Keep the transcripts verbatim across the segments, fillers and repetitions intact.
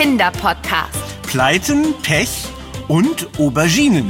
Kinderpodcast. Pleiten, Pech und Auberginen.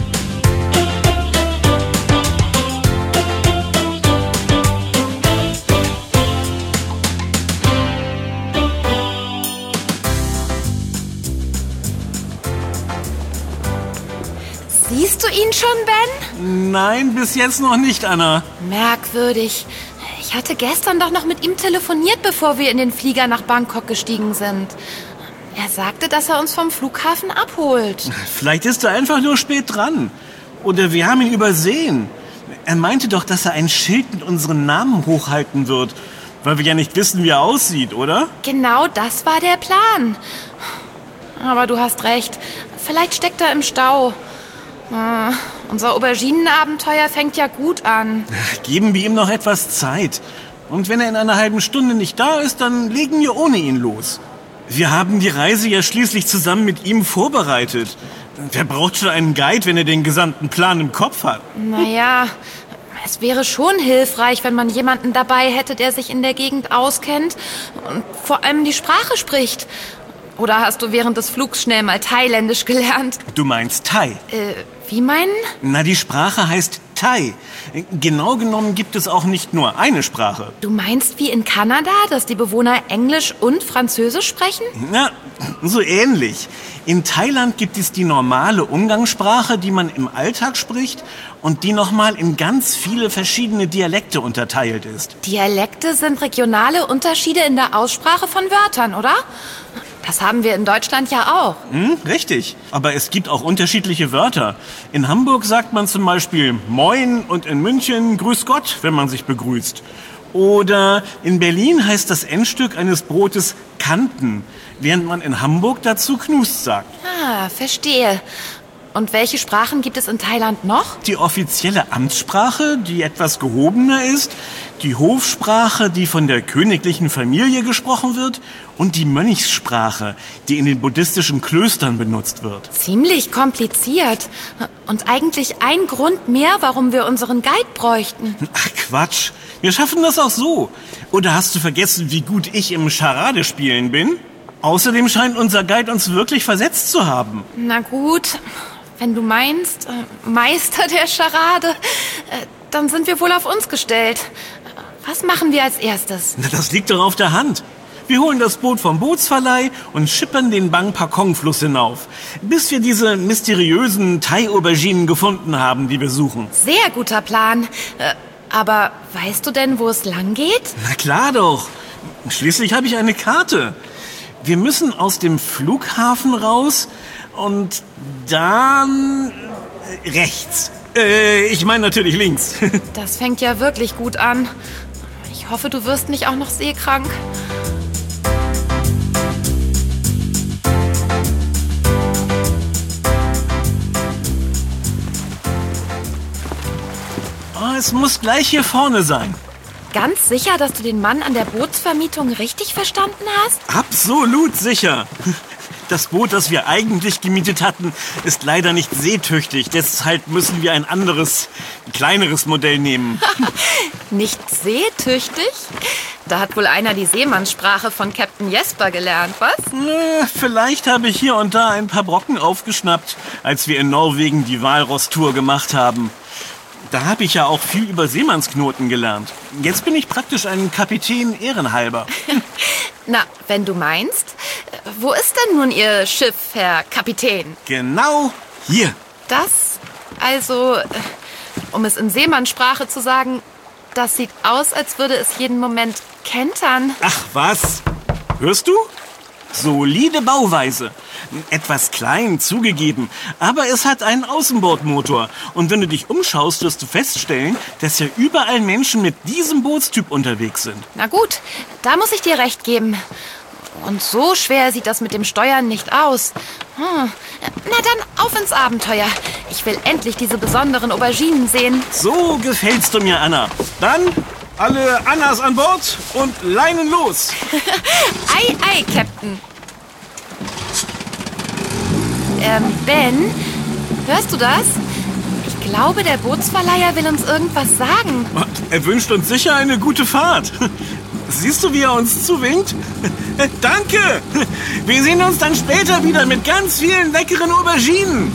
Siehst du ihn schon, Ben? Nein, bis jetzt noch nicht, Anna. Merkwürdig. Ich hatte gestern doch noch mit ihm telefoniert, bevor wir in den Flieger nach Bangkok gestiegen sind. Er sagte, dass er uns vom Flughafen abholt. Vielleicht ist er einfach nur spät dran. Oder wir haben ihn übersehen. Er meinte doch, dass er ein Schild mit unseren Namen hochhalten wird. Weil wir ja nicht wissen, wie er aussieht, oder? Genau das war der Plan. Aber du hast recht. Vielleicht steckt er im Stau. Uh, unser Auberginenabenteuer fängt ja gut an. Geben wir ihm noch etwas Zeit. Und wenn er in einer halben Stunde nicht da ist, dann legen wir ohne ihn los. Wir haben die Reise ja schließlich zusammen mit ihm vorbereitet. Wer braucht schon einen Guide, wenn er den gesamten Plan im Kopf hat? Naja, es wäre schon hilfreich, wenn man jemanden dabei hätte, der sich in der Gegend auskennt und vor allem die Sprache spricht. Oder hast du während des Flugs schnell mal Thailändisch gelernt? Du meinst Thai? Äh, wie meinen? Na, die Sprache heißt Thai. Genau genommen gibt es auch nicht nur eine Sprache. Du meinst wie in Kanada, dass die Bewohner Englisch und Französisch sprechen? Na, so ähnlich. In Thailand gibt es die normale Umgangssprache, die man im Alltag spricht und die nochmal in ganz viele verschiedene Dialekte unterteilt ist. Dialekte sind regionale Unterschiede in der Aussprache von Wörtern, oder? Das haben wir in Deutschland ja auch. Hm, richtig. Aber es gibt auch unterschiedliche Wörter. In Hamburg sagt man zum Beispiel Moin und in München Grüß Gott, wenn man sich begrüßt. Oder in Berlin heißt das Endstück eines Brotes Kanten, während man in Hamburg dazu Knust sagt. Ah, verstehe. Und welche Sprachen gibt es in Thailand noch? Die offizielle Amtssprache, die etwas gehobener ist, die Hofsprache, die von der königlichen Familie gesprochen wird und die Mönchssprache, die in den buddhistischen Klöstern benutzt wird. Ziemlich kompliziert. Und eigentlich ein Grund mehr, warum wir unseren Guide bräuchten. Ach Quatsch, wir schaffen das auch so. Oder hast du vergessen, wie gut ich im Charade-Spielen bin? Außerdem scheint unser Guide uns wirklich versetzt zu haben. Na gut, wenn du meinst, äh, Meister der Charade, äh, dann sind wir wohl auf uns gestellt. Was machen wir als erstes? Na, das liegt doch auf der Hand. Wir holen das Boot vom Bootsverleih und schippern den Bang Pakong-Fluss hinauf, bis wir diese mysteriösen Thai-Auberginen gefunden haben, die wir suchen. Sehr guter Plan. Äh, aber weißt du denn, wo es lang geht? Na klar doch. Schließlich habe ich eine Karte. Wir müssen aus dem Flughafen raus und dann rechts. Äh, ich meine natürlich links. Das fängt ja wirklich gut an. Ich hoffe, du wirst nicht auch noch seekrank. Oh, es muss gleich hier vorne sein. Ganz sicher, dass du den Mann an der Bootsvermietung richtig verstanden hast? Absolut sicher. Das Boot, das wir eigentlich gemietet hatten, ist leider nicht seetüchtig. Deshalb müssen wir ein anderes, kleineres Modell nehmen. Nicht seetüchtig? Da hat wohl einer die Seemannssprache von Captain Jesper gelernt, was? Na, vielleicht habe ich hier und da ein paar Brocken aufgeschnappt, als wir in Norwegen die Walross-Tour gemacht haben. Da habe ich ja auch viel über Seemannsknoten gelernt. Jetzt bin ich praktisch ein Kapitän ehrenhalber. Na, wenn du meinst. Wo ist denn nun Ihr Schiff, Herr Kapitän? Genau hier. Das, also, um es in Seemannssprache zu sagen, das sieht aus, als würde es jeden Moment kentern. Ach was? Hörst du? Solide Bauweise. Etwas klein, zugegeben, aber es hat einen Außenbordmotor. Und wenn du dich umschaust, wirst du feststellen, dass ja überall Menschen mit diesem Bootstyp unterwegs sind. Na gut, da muss ich dir recht geben. Und so schwer sieht das mit dem Steuern nicht aus. Hm. Na dann, auf ins Abenteuer. Ich will endlich diese besonderen Auberginen sehen. So gefällst du mir, Anna. Dann alle Annas an Bord und Leinen los. Ei, ei, Captain. Ähm, Ben, hörst du das? Ich glaube, der Bootsverleiher will uns irgendwas sagen. Er wünscht uns sicher eine gute Fahrt. Siehst du, wie er uns zuwinkt? Danke! Wir sehen uns dann später wieder mit ganz vielen leckeren Auberginen.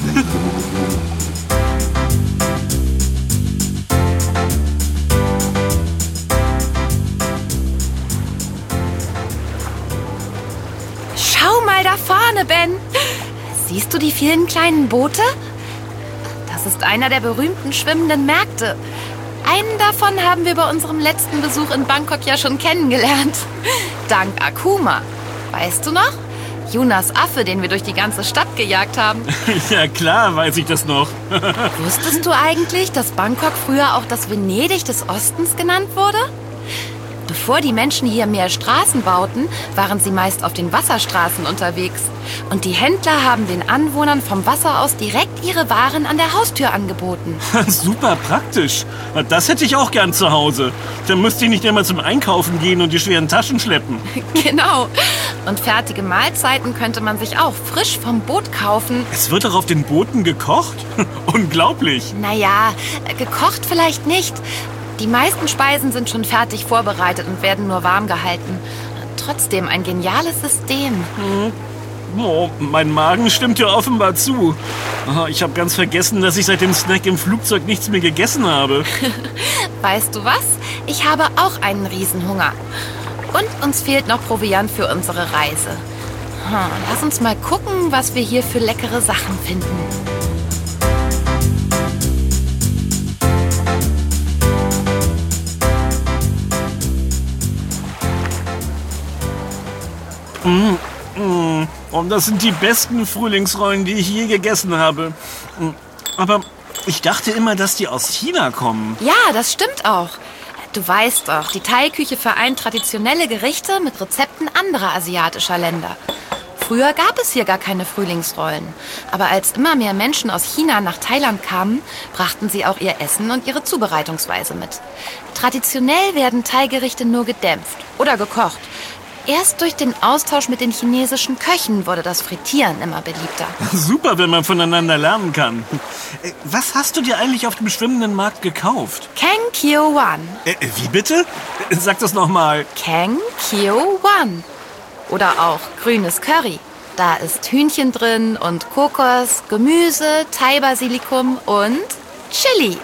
Schau mal da vorne, Ben. Siehst du die vielen kleinen Boote? Das ist einer der berühmten schwimmenden Märkte. Einen davon haben wir bei unserem letzten Besuch in Bangkok ja schon kennengelernt. Dank Akuma. Weißt du noch? Yunas Affe, den wir durch die ganze Stadt gejagt haben. Ja klar, weiß ich das noch. Wusstest du eigentlich, dass Bangkok früher auch das Venedig des Ostens genannt wurde? Bevor die Menschen hier mehr Straßen bauten, waren sie meist auf den Wasserstraßen unterwegs. Und die Händler haben den Anwohnern vom Wasser aus direkt ihre Waren an der Haustür angeboten. Super praktisch. Das hätte ich auch gern zu Hause. Dann müsste ich nicht immer zum Einkaufen gehen und die schweren Taschen schleppen. Genau. Und fertige Mahlzeiten könnte man sich auch frisch vom Boot kaufen. Es wird doch auf den Booten gekocht? Unglaublich. Naja, gekocht vielleicht nicht. Die meisten Speisen sind schon fertig vorbereitet und werden nur warm gehalten. Trotzdem ein geniales System. Hm. Oh, mein Magen stimmt ja offenbar zu. Ich habe ganz vergessen, dass ich seit dem Snack im Flugzeug nichts mehr gegessen habe. Weißt du was? Ich habe auch einen Riesenhunger. Und uns fehlt noch Proviant für unsere Reise. Lass uns mal gucken, was wir hier für leckere Sachen finden. Mm, mm. Und das sind die besten Frühlingsrollen, die ich je gegessen habe. Aber ich dachte immer, dass die aus China kommen. Ja, das stimmt auch. Du weißt doch, die Thai-Küche vereint traditionelle Gerichte mit Rezepten anderer asiatischer Länder. Früher gab es hier gar keine Frühlingsrollen. Aber als immer mehr Menschen aus China nach Thailand kamen, brachten sie auch ihr Essen und ihre Zubereitungsweise mit. Traditionell werden Thai-Gerichte nur gedämpft oder gekocht. Erst durch den Austausch mit den chinesischen Köchen wurde das Frittieren immer beliebter. Super, wenn man voneinander lernen kann. Was hast du dir eigentlich auf dem schwimmenden Markt gekauft? Keng Kio Wan. Äh, wie bitte? Sag das nochmal. Keng Kio Wan. Oder auch grünes Curry. Da ist Hühnchen drin und Kokos, Gemüse, Thai-Basilikum und Chili.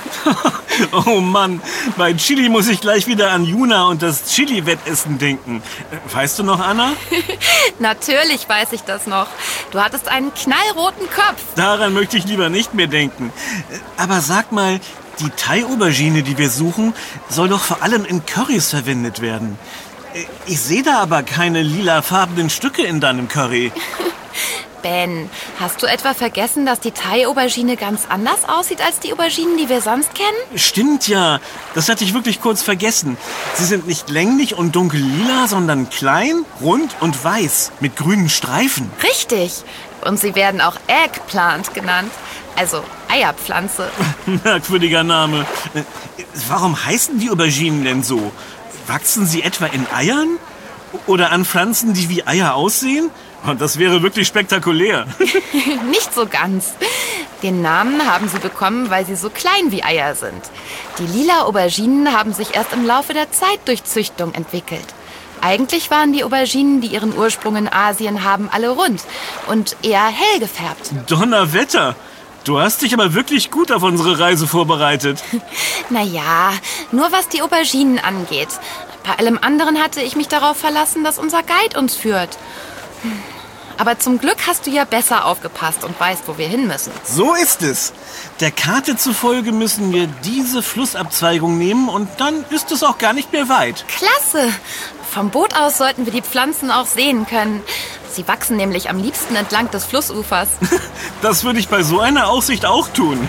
Oh Mann, bei Chili muss ich gleich wieder an Yuna und das Chili-Wettessen denken. Weißt du noch, Anna? Natürlich weiß ich das noch. Du hattest einen knallroten Kopf. Daran möchte ich lieber nicht mehr denken. Aber sag mal, die Thai-Aubergine, die wir suchen, soll doch vor allem in Currys verwendet werden. Ich sehe da aber keine lilafarbenen Stücke in deinem Curry. Ben, hast du etwa vergessen, dass die Thai-Aubergine ganz anders aussieht als die Auberginen, die wir sonst kennen? Stimmt ja. Das hatte ich wirklich kurz vergessen. Sie sind nicht länglich und dunkellila, sondern klein, rund und weiß mit grünen Streifen. Richtig. Und sie werden auch Eggplant genannt. Also Eierpflanze. Merkwürdiger Name. Warum heißen die Auberginen denn so? Wachsen sie etwa in Eiern? Oder an Pflanzen, die wie Eier aussehen? Das wäre wirklich spektakulär. Nicht so ganz. Den Namen haben sie bekommen, weil sie so klein wie Eier sind. Die lila Auberginen haben sich erst im Laufe der Zeit durch Züchtung entwickelt. Eigentlich waren die Auberginen, die ihren Ursprung in Asien haben, alle rund und eher hell gefärbt. Donnerwetter! Du hast dich aber wirklich gut auf unsere Reise vorbereitet. Naja, nur was die Auberginen angeht. Bei allem anderen hatte ich mich darauf verlassen, dass unser Guide uns führt. Aber zum Glück hast du ja besser aufgepasst und weißt, wo wir hin müssen. So ist es. Der Karte zufolge müssen wir diese Flussabzweigung nehmen und dann ist es auch gar nicht mehr weit. Klasse! Vom Boot aus sollten wir die Pflanzen auch sehen können. Sie wachsen nämlich am liebsten entlang des Flussufers. Das würde ich bei so einer Aussicht auch tun.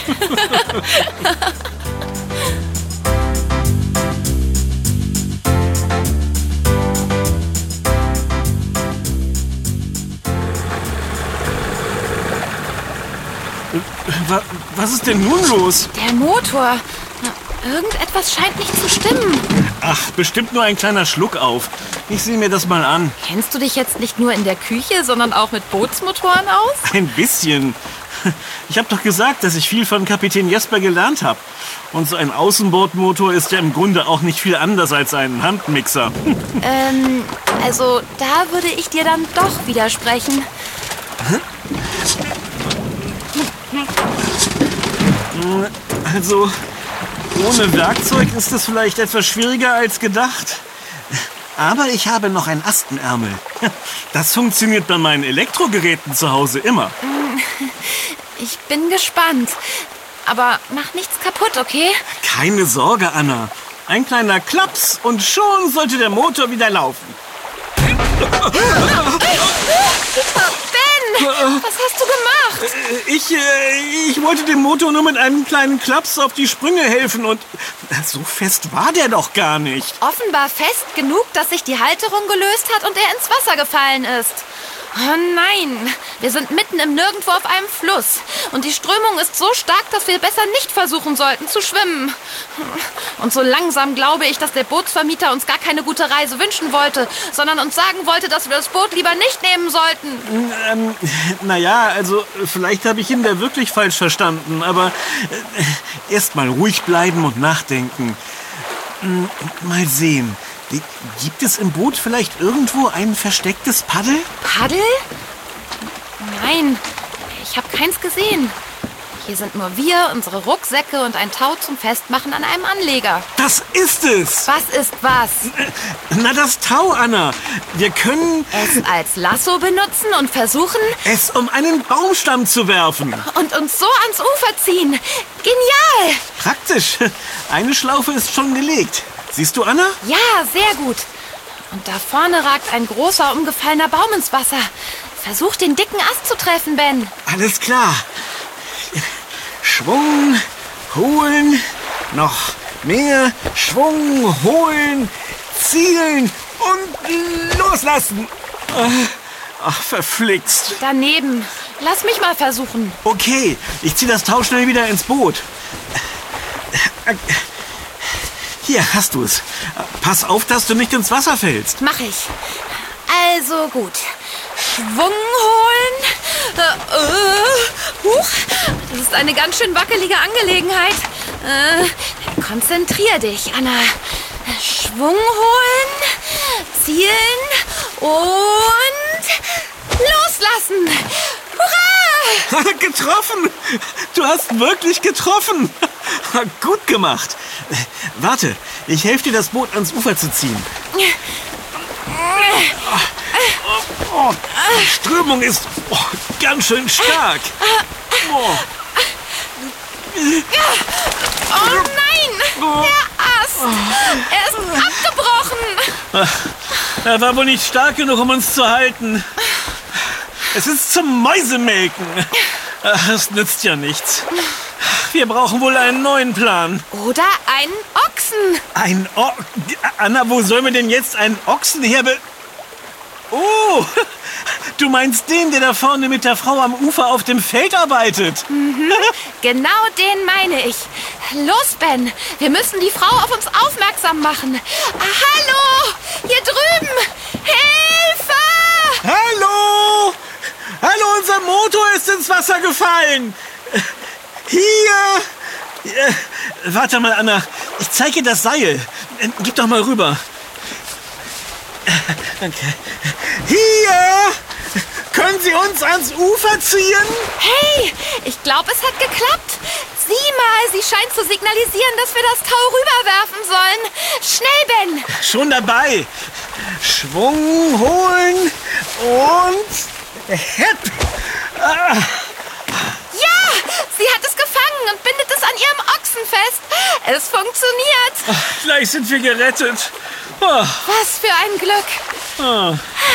Was ist denn nun los? Der Motor. Irgendetwas scheint nicht zu stimmen. Ach, bestimmt nur ein kleiner Schluck auf. Ich sehe mir das mal an. Kennst du dich jetzt nicht nur in der Küche, sondern auch mit Bootsmotoren aus? Ein bisschen. Ich habe doch gesagt, dass ich viel von Kapitän Jesper gelernt habe. Und so ein Außenbordmotor ist ja im Grunde auch nicht viel anders als ein Handmixer. Ähm, also da würde ich dir dann doch widersprechen. Also, ohne Werkzeug ist es vielleicht etwas schwieriger als gedacht. Aber ich habe noch ein Ast im Ärmel. Das funktioniert bei meinen Elektrogeräten zu Hause immer. Ich bin gespannt. Aber mach nichts kaputt, okay? Keine Sorge, Anna. Ein kleiner Klaps und schon sollte der Motor wieder laufen. Ben, was hast du gemacht? Ich, äh, ich wollte dem Motor nur mit einem kleinen Klaps auf die Sprünge helfen und so fest war der doch gar nicht. Offenbar fest genug, dass sich die Halterung gelöst hat und er ins Wasser gefallen ist. Oh nein, wir sind mitten im Nirgendwo auf einem Fluss. Und die Strömung ist so stark, dass wir besser nicht versuchen sollten zu schwimmen. Und so langsam glaube ich, dass der Bootsvermieter uns gar keine gute Reise wünschen wollte, sondern uns sagen wollte, dass wir das Boot lieber nicht nehmen sollten. Ähm, naja, also vielleicht habe ich ihn da wirklich falsch verstanden, aber äh, erst mal ruhig bleiben und nachdenken. Hm, mal sehen. Gibt es im Boot vielleicht irgendwo ein verstecktes Paddel? Paddel? Nein, ich habe keins gesehen. Hier sind nur wir, unsere Rucksäcke und ein Tau zum Festmachen an einem Anleger. Das ist es! Was ist was? Na, das Tau, Anna. Wir können Es als Lasso benutzen und versuchen... es um einen Baumstamm zu werfen. Und uns so ans Ufer ziehen. Genial! Praktisch. Eine Schlaufe ist schon gelegt. Siehst du, Anna? Ja, sehr gut. Und da vorne ragt ein großer, umgefallener Baum ins Wasser. Versuch, den dicken Ast zu treffen, Ben. Alles klar. Schwung, holen, noch mehr Schwung, holen, zielen und loslassen. Ach, verflixt. Daneben. Lass mich mal versuchen. Okay, ich ziehe das Tau schnell wieder ins Boot. Hier, hast du es. Pass auf, dass du nicht ins Wasser fällst. Mach ich. Also gut. Schwung holen. Äh, äh, huch. Das ist eine ganz schön wackelige Angelegenheit. Äh, konzentrier dich, Anna. Schwung holen, zielen und loslassen. Hurra! Getroffen! Du hast wirklich getroffen! Gut gemacht. Warte, ich helfe dir, das Boot ans Ufer zu ziehen. Oh, die Strömung ist oh, ganz schön stark. Oh. Oh nein! Der Ast! Er ist abgebrochen! Er war wohl nicht stark genug, um uns zu halten. Es ist zum Mäusemelken. Das nützt ja nichts. Wir brauchen wohl einen neuen Plan. Oder einen Ochsen. Ein O... Anna, wo sollen wir denn jetzt einen Ochsen herbe... Oh, du meinst den, der da vorne mit der Frau am Ufer auf dem Feld arbeitet? Mhm, genau den meine ich. Los, Ben, wir müssen die Frau auf uns aufmerksam machen. Ah, hallo, hier drüben. Hilfe! Hallo! Hallo, unser Motor ist ins Wasser gefallen. Hier! Äh, warte mal, Anna. Ich zeige dir das Seil. Äh, gib doch mal rüber. Okay. Hier! Können Sie uns ans Ufer ziehen? Hey, ich glaube, es hat geklappt. Sieh mal, sie scheint zu signalisieren, dass wir das Tau rüberwerfen sollen. Schnell, Ben! Schon dabei. Schwung holen und... Hepp! Ah. Ja, sie hat es gefangen und bindet es an ihrem Ochsen fest. Es funktioniert. Ach, gleich sind wir gerettet. Oh. Was für ein Glück. Oh.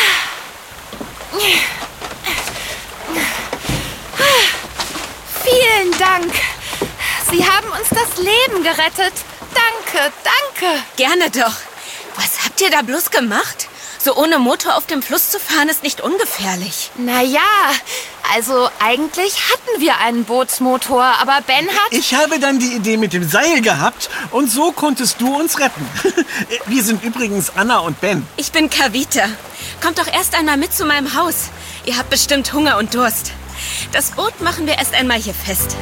Vielen Dank. Sie haben uns das Leben gerettet. Danke, danke. Gerne doch. Was habt ihr da bloß gemacht? So ohne Motor auf dem Fluss zu fahren, ist nicht ungefährlich. Naja, also eigentlich hatten wir einen Bootsmotor, aber Ben hat... Ich habe dann die Idee mit dem Seil gehabt und so konntest du uns retten. Wir sind übrigens Anna und Ben. Ich bin Kavita. Kommt doch erst einmal mit zu meinem Haus. Ihr habt bestimmt Hunger und Durst. Das Boot machen wir erst einmal hier fest.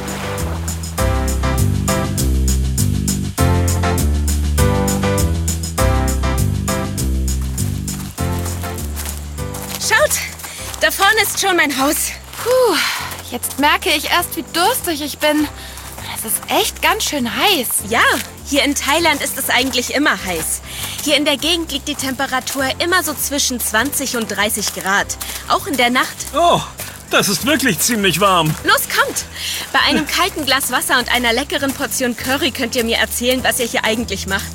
Schaut, da vorne ist schon mein Haus. Puh, jetzt merke ich erst, wie durstig ich bin. Es ist echt ganz schön heiß. Ja, hier in Thailand ist es eigentlich immer heiß. Hier in der Gegend liegt die Temperatur immer so zwischen zwanzig und dreißig Grad. Auch in der Nacht. Oh, das ist wirklich ziemlich warm. Los, kommt! Bei einem kalten Glas Wasser und einer leckeren Portion Curry könnt ihr mir erzählen, was ihr hier eigentlich macht.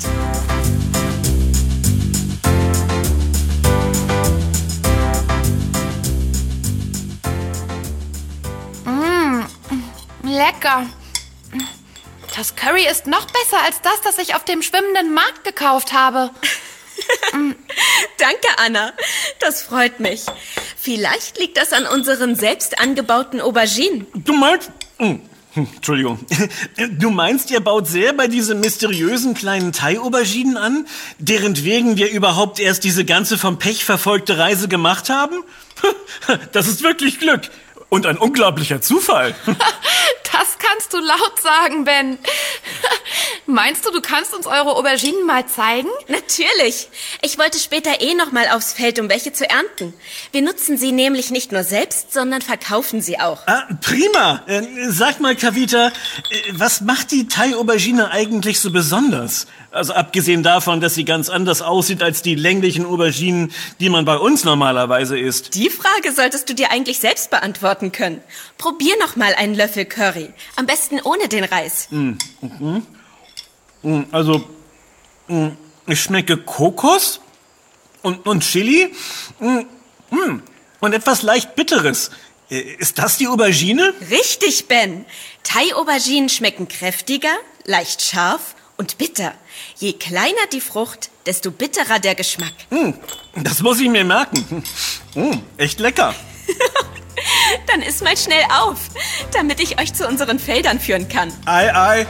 Mmh, lecker. Das Curry ist noch besser als das, das ich auf dem schwimmenden Markt gekauft habe. Danke, Anna. Das freut mich. Vielleicht liegt das an unseren selbst angebauten Auberginen. Du meinst... Hm, Entschuldigung. Du meinst, ihr baut selber diese mysteriösen kleinen Thai-Auberginen an, deren wegen wir überhaupt erst diese ganze vom Pech verfolgte Reise gemacht haben? Das ist wirklich Glück. Und ein unglaublicher Zufall. Das kannst du laut sagen, Ben. Meinst du, du kannst uns eure Auberginen mal zeigen? Natürlich. Ich wollte später eh noch mal aufs Feld, um welche zu ernten. Wir nutzen sie nämlich nicht nur selbst, sondern verkaufen sie auch. Ah, prima. Äh, sag mal, Kavita, äh, was macht die Thai-Aubergine eigentlich so besonders? Also abgesehen davon, dass sie ganz anders aussieht als die länglichen Auberginen, die man bei uns normalerweise isst. Die Frage solltest du dir eigentlich selbst beantworten können. Probier noch mal einen Löffel Curry. Am besten ohne den Reis. Mm, mhm. mm, also, mm, ich schmecke Kokos und, und Chili mm, mm, und etwas leicht Bitteres. Ist das die Aubergine? Richtig, Ben. Thai-Auberginen schmecken kräftiger, leicht scharf und bitter. Je kleiner die Frucht, desto bitterer der Geschmack. Mm, das muss ich mir merken. Mm, echt lecker. Dann iss mal schnell auf, damit ich euch zu unseren Feldern führen kann. Ei, ei.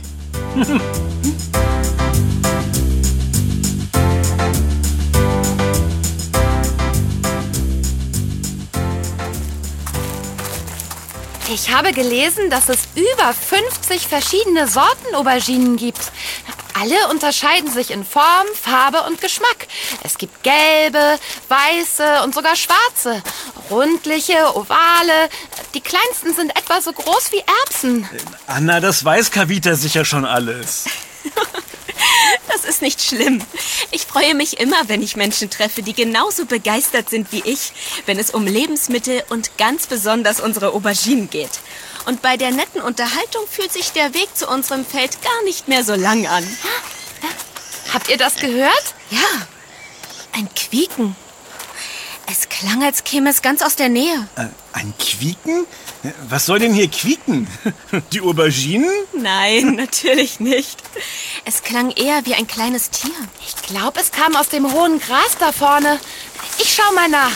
Ich habe gelesen, dass es über fünfzig verschiedene Sorten Auberginen gibt. Alle unterscheiden sich in Form, Farbe und Geschmack. Es gibt gelbe, weiße und sogar schwarze. Rundliche, ovale. Die kleinsten sind etwa so groß wie Erbsen. Anna, das weiß Kavita sicher schon alles. Das ist nicht schlimm. Ich freue mich immer, wenn ich Menschen treffe, die genauso begeistert sind wie ich, wenn es um Lebensmittel und ganz besonders unsere Auberginen geht. Und bei der netten Unterhaltung fühlt sich der Weg zu unserem Feld gar nicht mehr so lang an. Habt ihr das gehört? Ja, ein Quieken. Es klang, als käme es ganz aus der Nähe. Äh, ein Quieken? Was soll denn hier quieken? Die Auberginen? Nein, natürlich nicht. Es klang eher wie ein kleines Tier. Ich glaube, es kam aus dem hohen Gras da vorne. Ich schau mal nach.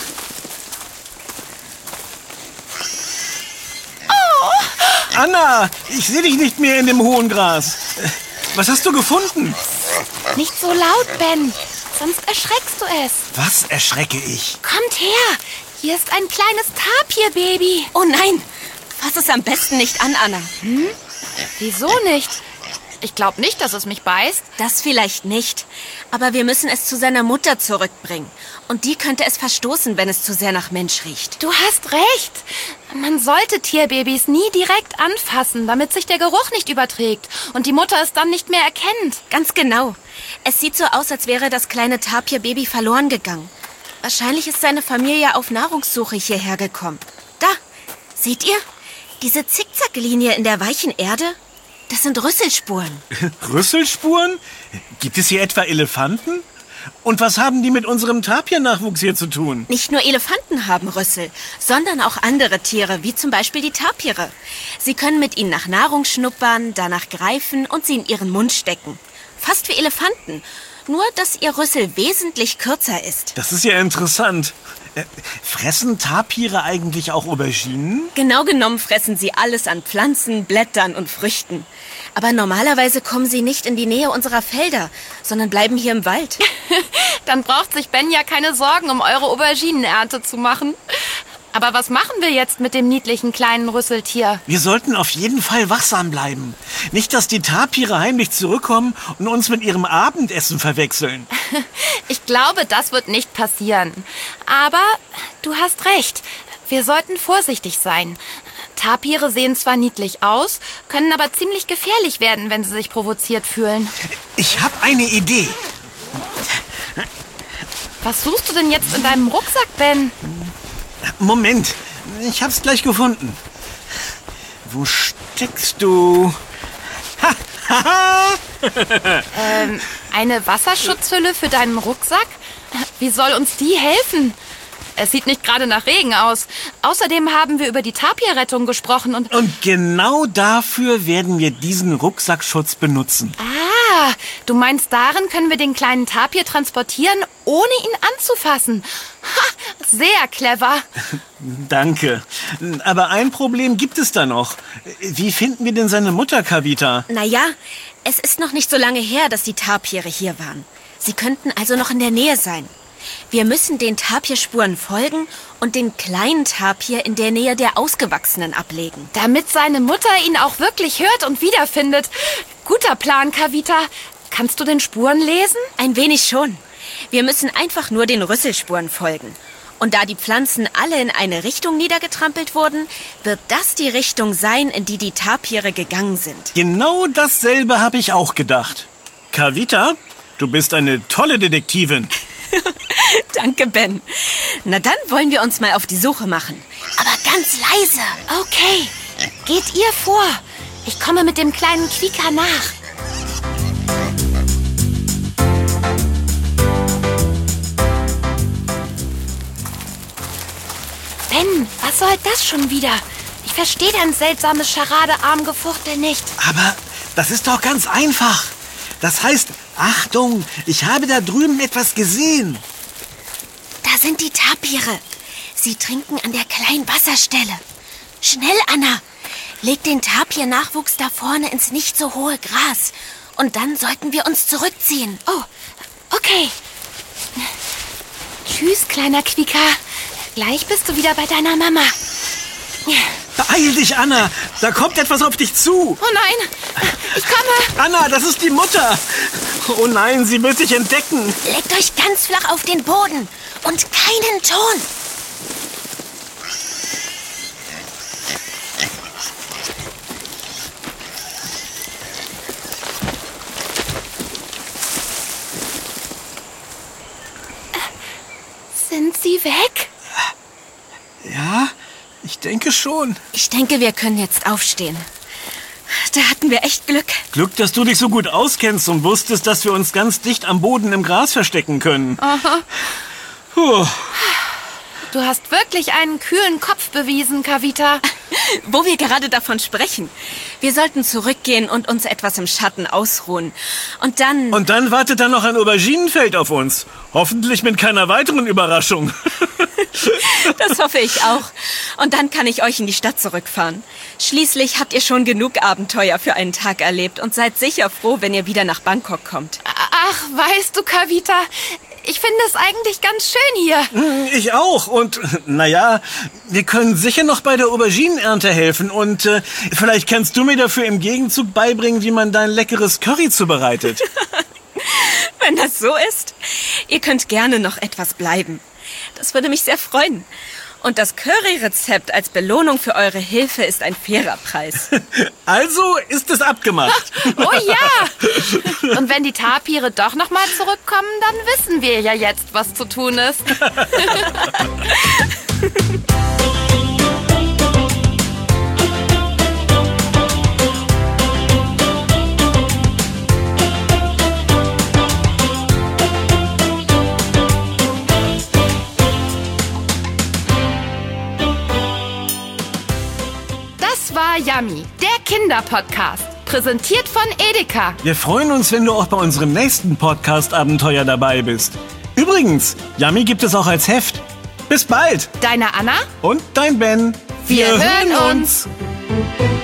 Oh! Anna, ich sehe dich nicht mehr in dem hohen Gras. Was hast du gefunden? Nicht so laut, Ben. Sonst erschreckst du es. Was erschrecke ich? Kommt her. Hier ist ein kleines Tapirbaby. Oh nein, fass es am besten nicht an, Anna. Hm? Wieso nicht? Ich glaube nicht, dass es mich beißt. Das vielleicht nicht. Aber wir müssen es zu seiner Mutter zurückbringen. Und die könnte es verstoßen, wenn es zu sehr nach Mensch riecht. Du hast recht. Man sollte Tierbabys nie direkt anfassen, damit sich der Geruch nicht überträgt und die Mutter es dann nicht mehr erkennt. Ganz genau. Es sieht so aus, als wäre das kleine Tapirbaby verloren gegangen. Wahrscheinlich ist seine Familie auf Nahrungssuche hierher gekommen. Da, seht ihr? Diese Zickzacklinie in der weichen Erde? Das sind Rüsselspuren. Rüsselspuren? Gibt es hier etwa Elefanten? Und was haben die mit unserem Tapir-Nachwuchs hier zu tun? Nicht nur Elefanten haben Rüssel, sondern auch andere Tiere, wie zum Beispiel die Tapire. Sie können mit ihnen nach Nahrung schnuppern, danach greifen und sie in ihren Mund stecken. Fast wie Elefanten, nur dass ihr Rüssel wesentlich kürzer ist. Das ist ja interessant. Äh, fressen Tapire eigentlich auch Auberginen? Genau genommen fressen sie alles an Pflanzen, Blättern und Früchten. Aber normalerweise kommen sie nicht in die Nähe unserer Felder, sondern bleiben hier im Wald. Dann braucht sich Ben ja keine Sorgen, um eure Auberginenernte zu machen. Aber was machen wir jetzt mit dem niedlichen kleinen Rüsseltier? Wir sollten auf jeden Fall wachsam bleiben. Nicht, dass die Tapire heimlich zurückkommen und uns mit ihrem Abendessen verwechseln. Ich glaube, das wird nicht passieren. Aber du hast recht. Wir sollten vorsichtig sein. Tapire sehen zwar niedlich aus, können aber ziemlich gefährlich werden, wenn sie sich provoziert fühlen. Ich habe eine Idee. Was suchst du denn jetzt in deinem Rucksack, Ben? Moment, ich hab's gleich gefunden. Wo steckst du? Ha, ha, ha. ähm, eine Wasserschutzhülle für deinen Rucksack? Wie soll uns die helfen? Es sieht nicht gerade nach Regen aus. Außerdem haben wir über die Tapirrettung gesprochen und... Und genau dafür werden wir diesen Rucksackschutz benutzen. Ah, du meinst, darin können wir den kleinen Tapir transportieren, ohne ihn anzufassen. Ha, sehr clever. Danke. Aber ein Problem gibt es da noch. Wie finden wir denn seine Mutter, Kavita? Naja, es ist noch nicht so lange her, dass die Tapire hier waren. Sie könnten also noch in der Nähe sein. Wir müssen den Tapirspuren folgen und den kleinen Tapir in der Nähe der Ausgewachsenen ablegen. Damit seine Mutter ihn auch wirklich hört und wiederfindet. Guter Plan, Kavita. Kannst du den Spuren lesen? Ein wenig schon. Wir müssen einfach nur den Rüsselspuren folgen. Und da die Pflanzen alle in eine Richtung niedergetrampelt wurden, wird das die Richtung sein, in die die Tapire gegangen sind. Genau dasselbe habe ich auch gedacht. Kavita, du bist eine tolle Detektivin. Danke, Ben. Na dann wollen wir uns mal auf die Suche machen. Aber ganz leise. Okay, geht ihr vor. Ich komme mit dem kleinen Quieker nach. Ben, was soll das schon wieder? Ich verstehe dein seltsames Charadearmgefuchtel nicht. Aber das ist doch ganz einfach. Das heißt, Achtung, ich habe da drüben etwas gesehen. Da sind die Tapire. Sie trinken an der kleinen Wasserstelle. Schnell, Anna. Leg den Tapir-Nachwuchs da vorne ins nicht so hohe Gras. Und dann sollten wir uns zurückziehen. Oh, okay. Tschüss, kleiner Quieker. Gleich bist du wieder bei deiner Mama. Beeil dich, Anna. Da kommt etwas auf dich zu. Oh nein, ich komme. Anna, das ist die Mutter. Oh nein, sie wird dich entdecken. Legt euch ganz flach auf den Boden und keinen Ton. Sind sie weg? Ja, ich denke schon. Ich denke, wir können jetzt aufstehen. Da hatten wir echt Glück. Glück, dass du dich so gut auskennst und wusstest, dass wir uns ganz dicht am Boden im Gras verstecken können. Aha. Puh. Du hast wirklich einen kühlen Kopf bewiesen, Kavita. Wo wir gerade davon sprechen. Wir sollten zurückgehen und uns etwas im Schatten ausruhen. Und dann... Und dann wartet da noch ein Auberginenfeld auf uns. Hoffentlich mit keiner weiteren Überraschung. Das hoffe ich auch. Und dann kann ich euch in die Stadt zurückfahren. Schließlich habt ihr schon genug Abenteuer für einen Tag erlebt und seid sicher froh, wenn ihr wieder nach Bangkok kommt. Ach, weißt du, Kavita, ich finde es eigentlich ganz schön hier. Ich auch. Und naja, wir können sicher noch bei der Auberginenernte helfen. Und äh, vielleicht kannst du mir dafür im Gegenzug beibringen, wie man dein leckeres Curry zubereitet. Wenn das so ist, ihr könnt gerne noch etwas bleiben. Das würde mich sehr freuen. Und das Curry-Rezept als Belohnung für eure Hilfe ist ein fairer Preis. Also ist es abgemacht. Oh ja! Und wenn die Tapire doch noch mal zurückkommen, dann wissen wir ja jetzt, was zu tun ist. Das war Yummy, der Kinderpodcast. Präsentiert von Edeka. Wir freuen uns, wenn du auch bei unserem nächsten Podcast-Abenteuer dabei bist. Übrigens, Yummy gibt es auch als Heft. Bis bald. Deine Anna Und dein Ben. Wir hören uns.